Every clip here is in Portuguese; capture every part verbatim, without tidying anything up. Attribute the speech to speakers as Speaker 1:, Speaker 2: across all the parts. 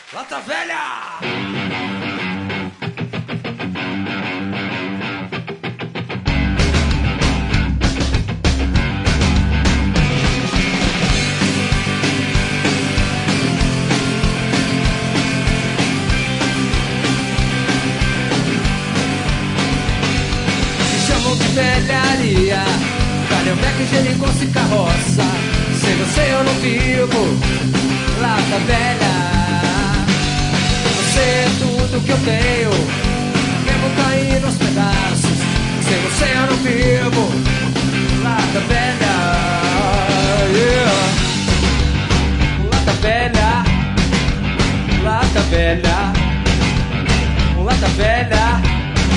Speaker 1: Lata Velha!
Speaker 2: Velharia, Calhambeque, Geringonça e carroça. Sem você eu não vivo, lata velha. Você é tudo que eu tenho, mesmo caindo aos pedaços. Sem você eu não vivo, lata velha. Yeah. Lata velha, lata velha, lata velha.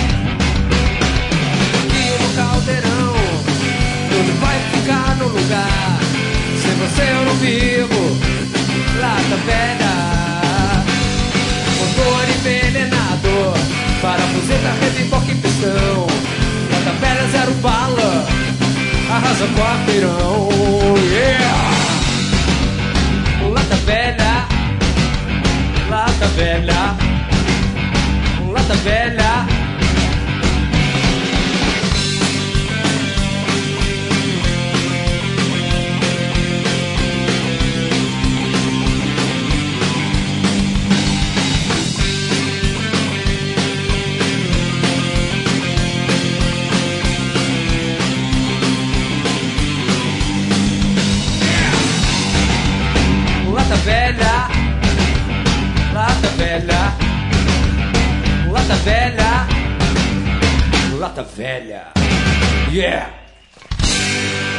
Speaker 2: Caldeirão, tudo vai ficar no lugar. Sem você eu não vivo, lata velha. Motor envenenado, parafuseta, rebiboque e pistão. Lata velha, zero bala, arrasa quarteirão. Yeah! Lata velha, lata velha, lata velha. Lata velha, lata velha, lata velha, lata velha, yeah!